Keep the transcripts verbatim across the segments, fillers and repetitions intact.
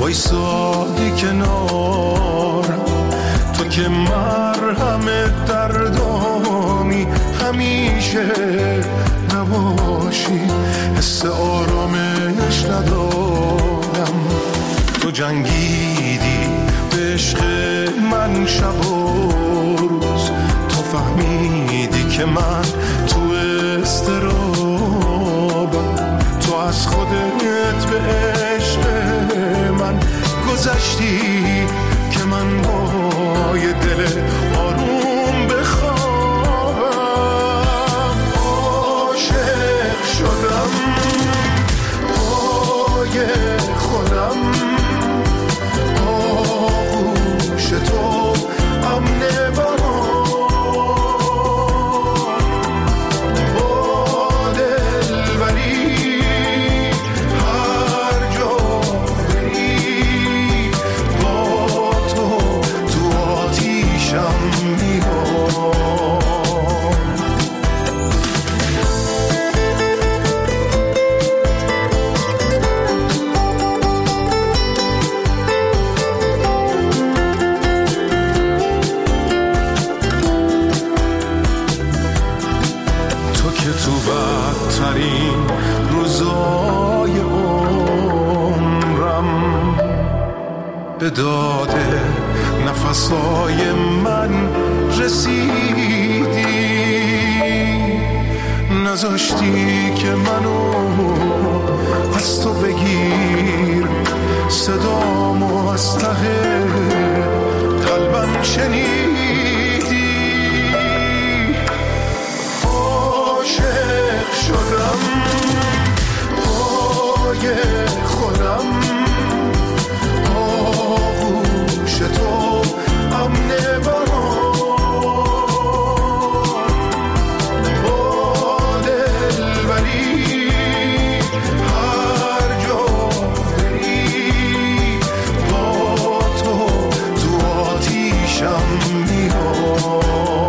وایسادی کنار، تو که مرهم دردامی همیشه نباشی، حس آرامش ندارم. تو جنگیدی به عشق من شب و روز، تو فهمیدی که من تو استرابم، تو از خودت به عشق من گذشتی که من با یه دل آروم بخوابم. عاشق شدم پای خودم، آغوش تو امن به داده نفسای من رسیدی، نذاشتی که منو از تو بگیر، صدامو از ته قلبم شنیدی. عاشق شدم پای خودم، تو امن برام با دلبری، هر جا بری با تو تو آتیشم میام.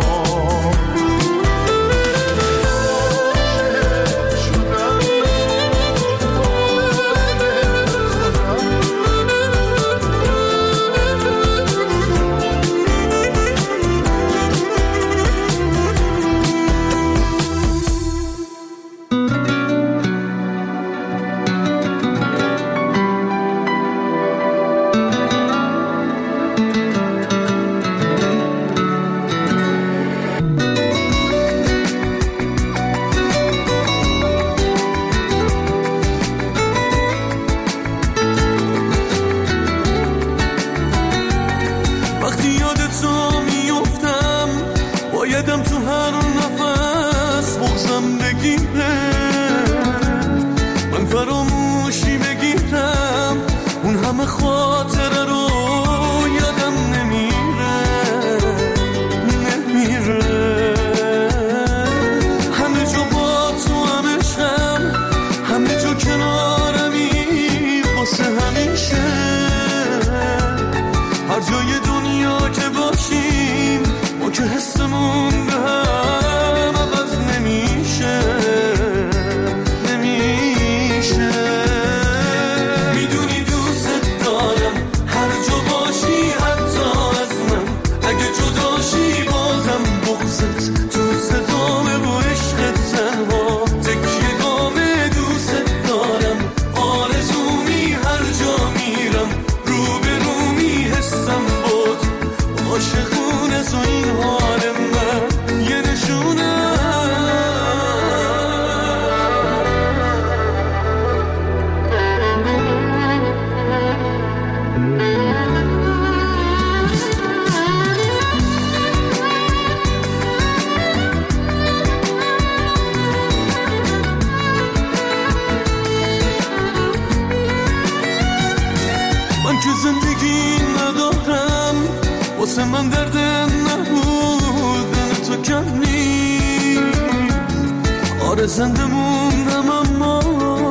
زنده موندم اما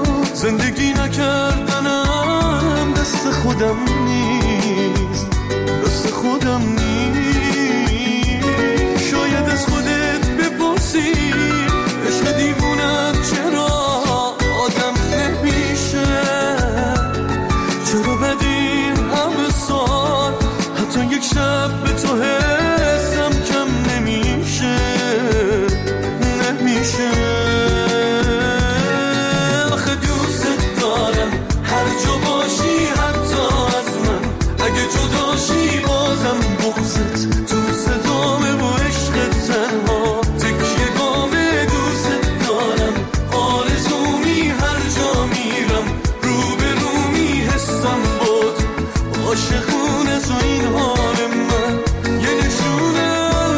زندگی نکردنم دست خودم نیست، دست خودم نیست. شاید از خودت بپرسی عشق دیوونت چرا آدم نمیشه، چرا بدی عاشقونه تو این حال من یه نشونه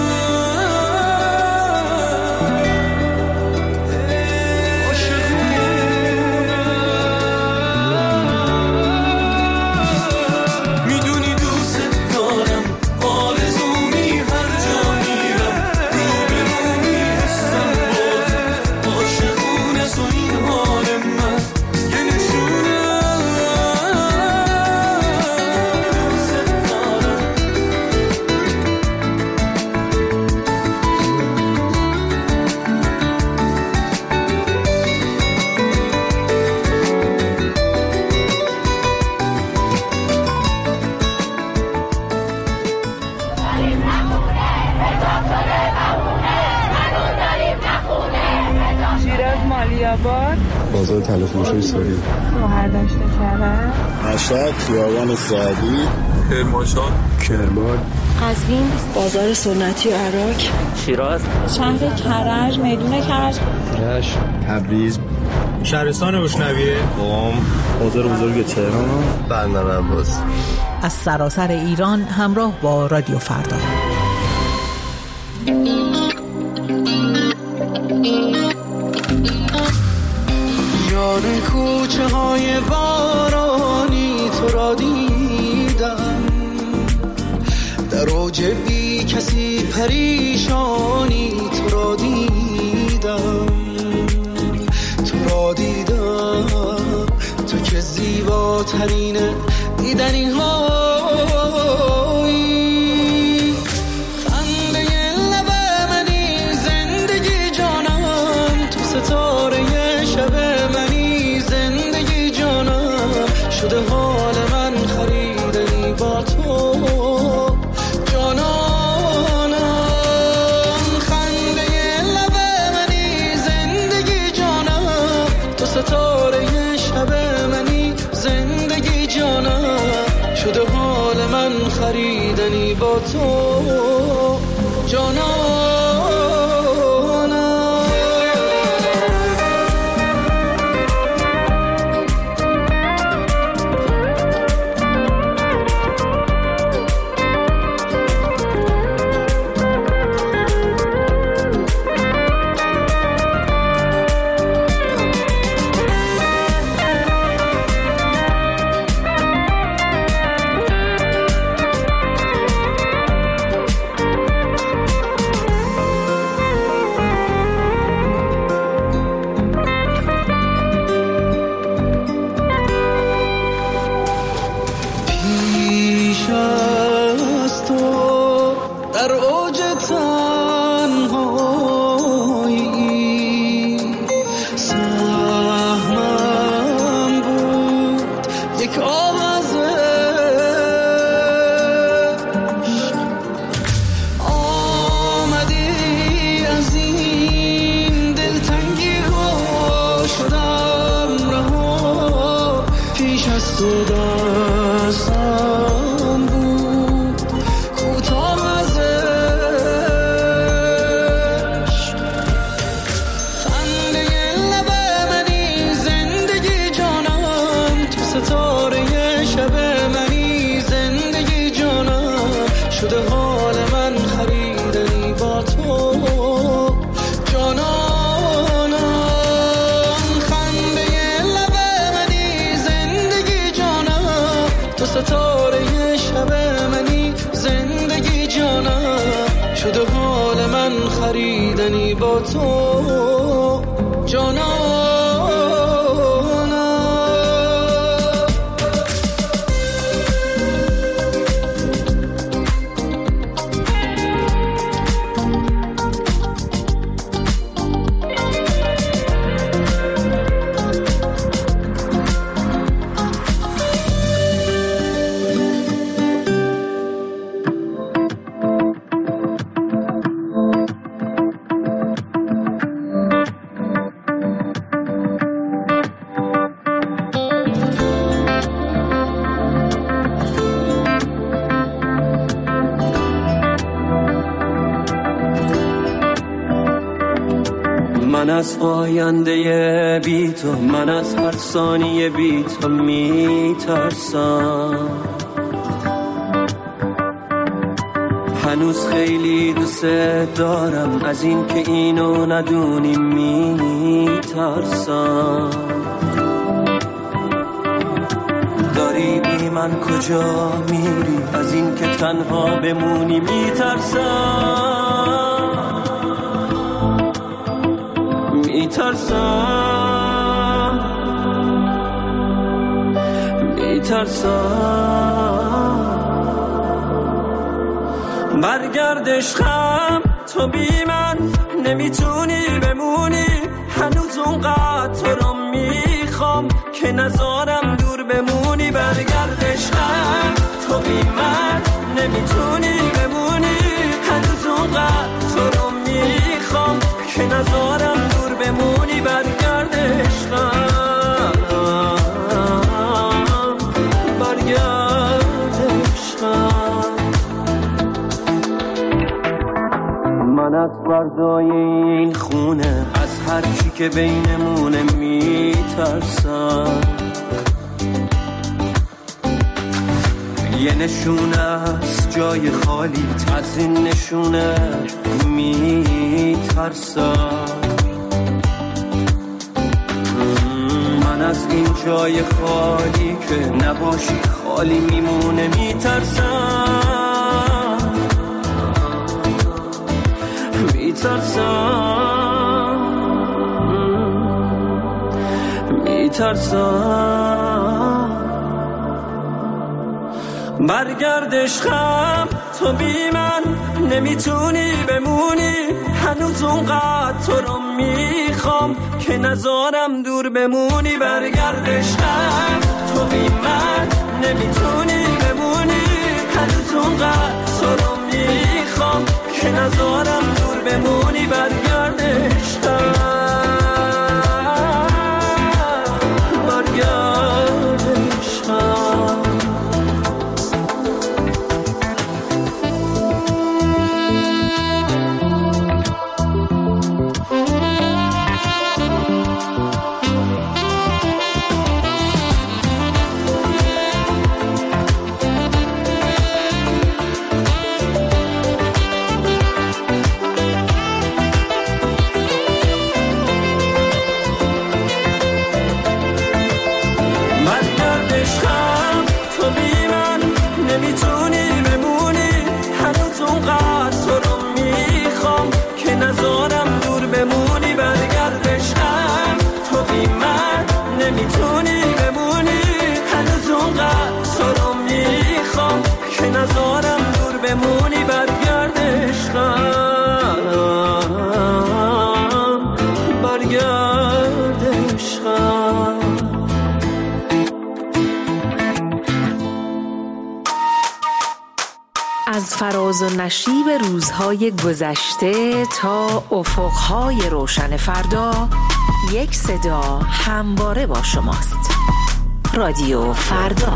میدونی دوست دارم آرزومی هر جا میرم رو به رو میرسم باز عاشقونه تو این حال من یه نشونه بازار تلفروشی سوری شوهر داشته کرده مشهد خیابان سعدی کرمانشاه کرمان قزوین بازار سنتی و عراق شیراز شهر کرج میدون کرج رشت تبریز شهرستان بشنویه قم بازار بزرگ تهران بندر عباس از سراسر ایران همراه با رادیو فردا. یاد کوچه های بارانی تو را دیدم، در اوج بی کسی پریشانی تو را دیدم، تو را دیدم، تو که زیباترین دیدنی هایی، خنده لب منی زندگی جانم، تو ستاره شب منی زندگی جانم، شده حال من خریدنی با تو جانانم، خنده لب منی زندگی جانم، تو ستاره شب منی زندگی جانم، شده حال من خریدنی با تو جانانم. خریدنی با تو جانانم. من از آینده بی تو، من از هر ثانیه بی تو میترسم. هنوز خیلی دوست دارم، از این که اینو ندونی میترسم. داری بی من کجا میری، از این که تنها بمونی میترسم، میترسم، میترسم. برگرد عشقم، تو بی من نمیتونی بمونی، هنوز اونقدر تو رو میخوام که نذارم دور بمونی. برگرد عشقم، تو بی من نمیتونی بمونی، هنوز اونقدر تو رو میخوام که نذارم دور بمونی. برگرد عشقم، برگرد عشقم. من از فردای این خونه، از هر چی که بینمونه میترسم. یه نشونه از جای خالی، از این نشونه میترسم. من از این جای خالی که نباشی خالی میمونه میترسم، میترسم، میترسم. برگرد عشقم، تو بی من نمیتونی بمونی، هنوز اونقدر تو رو میخوام که نذارم دور بمونی. برگرد عشقم، تو بی من نمیتونی بمونی، هنوز اونقدر تو رو میخوام که نذارم دور بمونی. برگرد عشقم، برگرد عشقم. نمیتونی بمونی، هنوز اونقدر تو رو میخوام که نذارم دور بمونی. برگرد عشقم، برگرد عشقم. از فراز و نشیب روزهای گذشته تا افقهای روشن فردا، یک صدا همواره با شماست. رادیو فردا.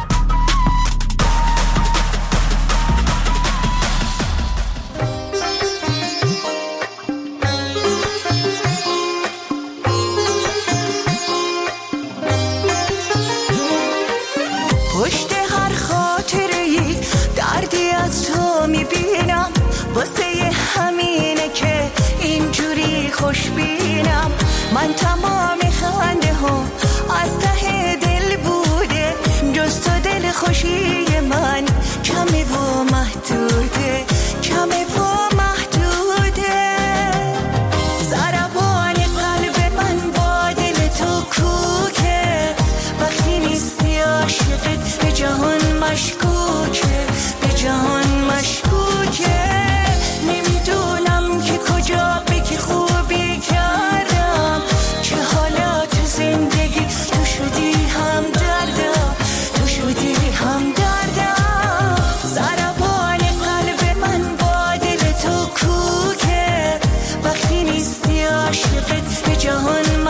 پشت هر خاطره‌ای دردی از تو میبینم، واسه همینه که اینجوری خوشبینم. من تمام خنده ها از ته دل بوده، جز تو دل خوشی من کمه و محدوده، کمه و محدوده. ضربان قلب من با دل تو کوکه، وقتی نیستی عاشقت به جهان مشکوکه، به جهان مشکوکه. نمیدونم که کجا به که خوبی کردم، که حالا تو زندگی تو شدی هم دردم، تو شدی هم دردم. ضربان قلب من با دل تو کوکه، وقتی نیستی عاشقت به جهان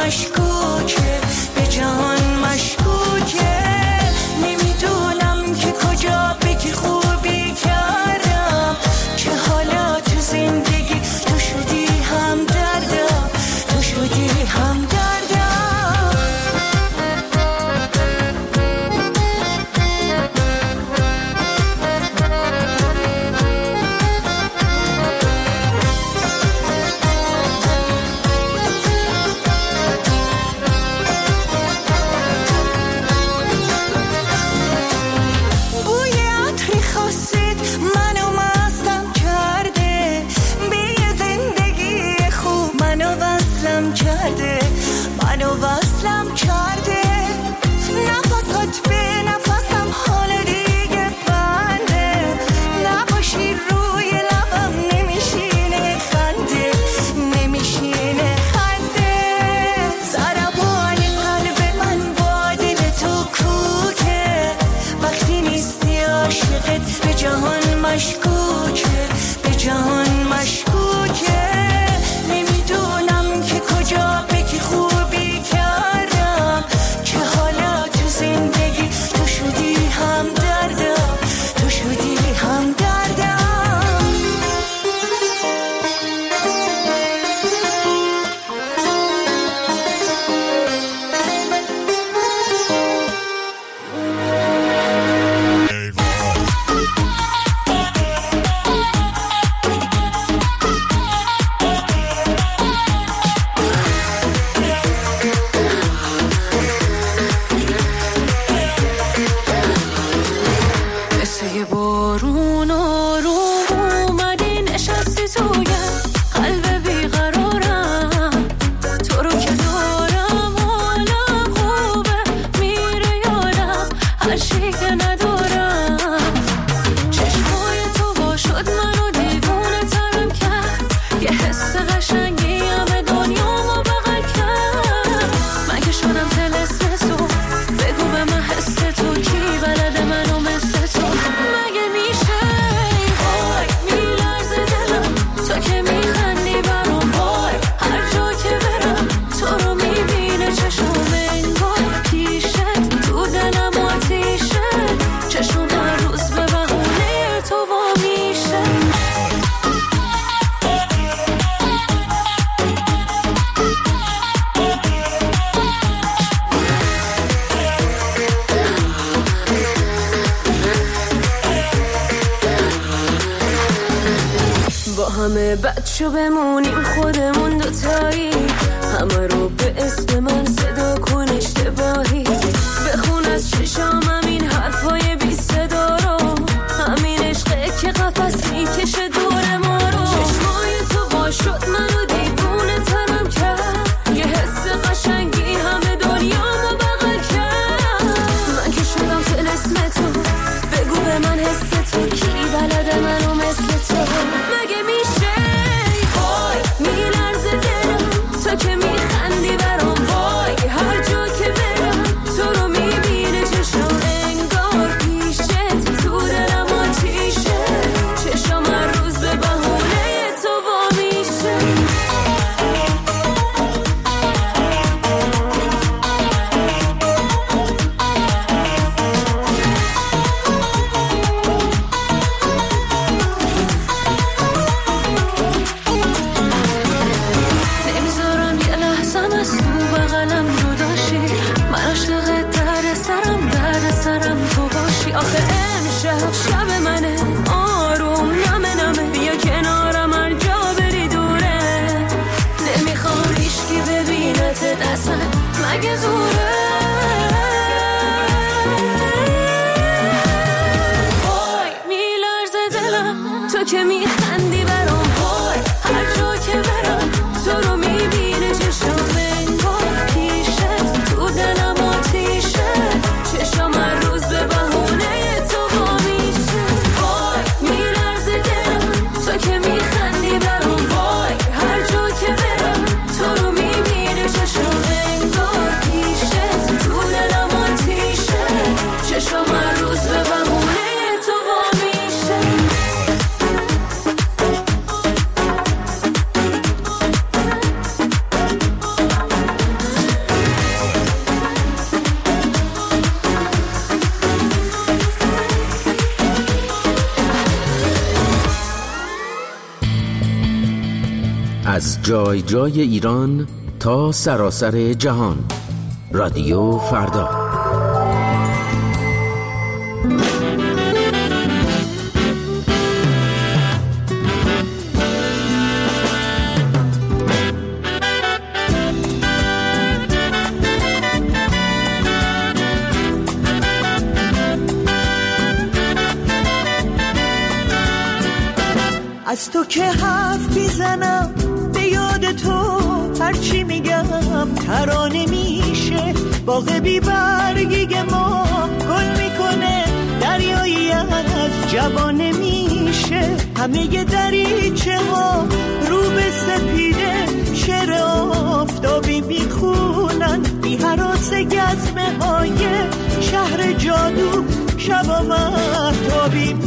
مشکوکه، به جهان مشکوکه. نمیدونم که کجا عاشقت به جهان مشکوکه، به جهان مشکوکه. نمیدونم که کجا به کی خوبی کردم که حالا تو زندگی تو شدی هم دردم، تو شدی هم دردم. همه بچه بمونیم خودمون دوتایی، همه رو به اسم من صدا کن اشتباهی، بخون از چشامم این حرفای بی صدا رو، همین عشقه که قفس میکشه دور ما رو. چشمای تو با شد منو دیوونه ترم کرد، یه حس قشنگی همه دنیامو بغل کرد. من که شدم طلسم تو، بگو به من حس تو کی بلده منو مثل تو. مگه میشه وای میلرزه دلم تو که میخندی برام، وای هر جا که برم تو رو میبینه چشم، انگار پیشت تو دلم آتیشه، چشم هر روز به بهونه تو وا میشه. آخه امشب شب منه آروم نمه نمه، بیا کنارم هر جا بری دوره، نمیخوام هیچکی ببینت اصلا مگه زوره. وای میلرزه دلم تو که میخندی برام، وای هر جا که برم تو رو میبینه چشم، انگار پیشت تو دلم آتیشه، چشم هر روز به بهونه از جای جای ایران تا سراسر جهان، رادیو فردا. از تو که حرف میزنم به یاد تو، هرچی میگم ترانه میشه، باغ بی برگی ما گل میکنه، دریایی از جوانه میشه، همه دریچه ها رو به سپیده، شعر آفتابی میخونن، بی هراس گزمه های شهر جادو، شب آمد تابی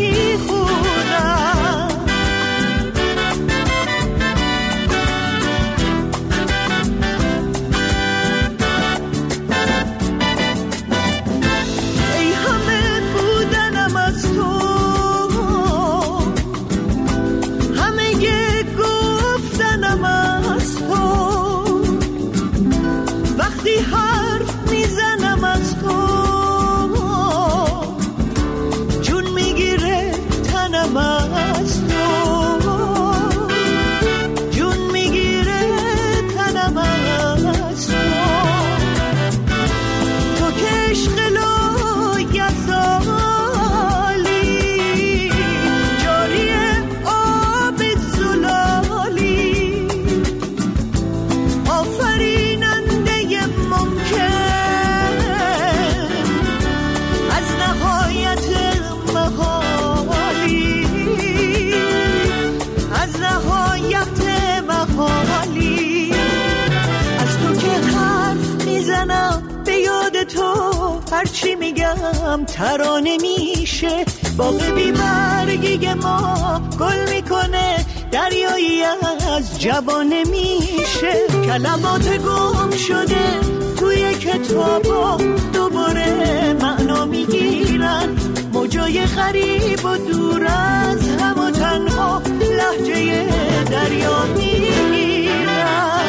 هرچی میگم ترانه میشه. باغ بی برگی ما گل میکنه، دریایی از جوانه میشه. کلمات گم شده توی کتابا دوباره معنا میگیرن، موجای غریب و دور از هم و تنها لهجه دریا میگیرن.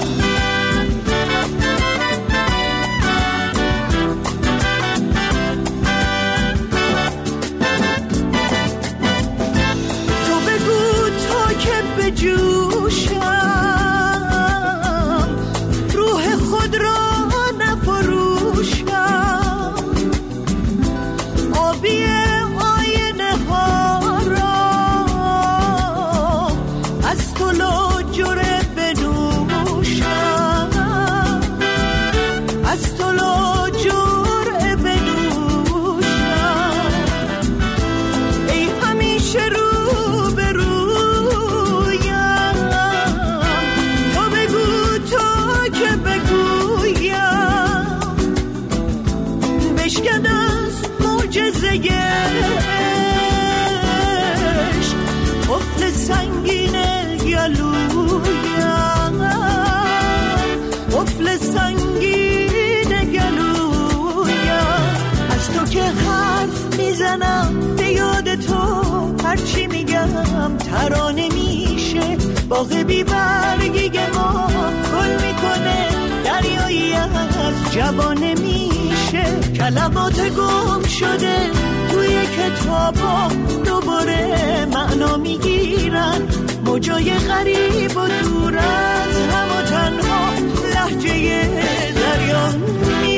تو بگو تا که بجوشم روح خود را نفروشم، آبی آینه ها را از تو لاجره بنوشم، از تو لاجره بنوشم. ای همیشه رو به رویم، تو بگو تا که بگویم، بشکن از معجزه عشق قفل سنگین گلویم، قفل سنگین گلویم. از تو که حرف میزنم به یاد تو، هرچی میگم ترانه میشه. باغ بی برگی ما گل میکنه، دریایی از جوانه میشه. کلمات گم شده توی کتابا دوباره معنا میگیرن، موجای غریب و دور از هم و تنها لهجه دریا میگیرن.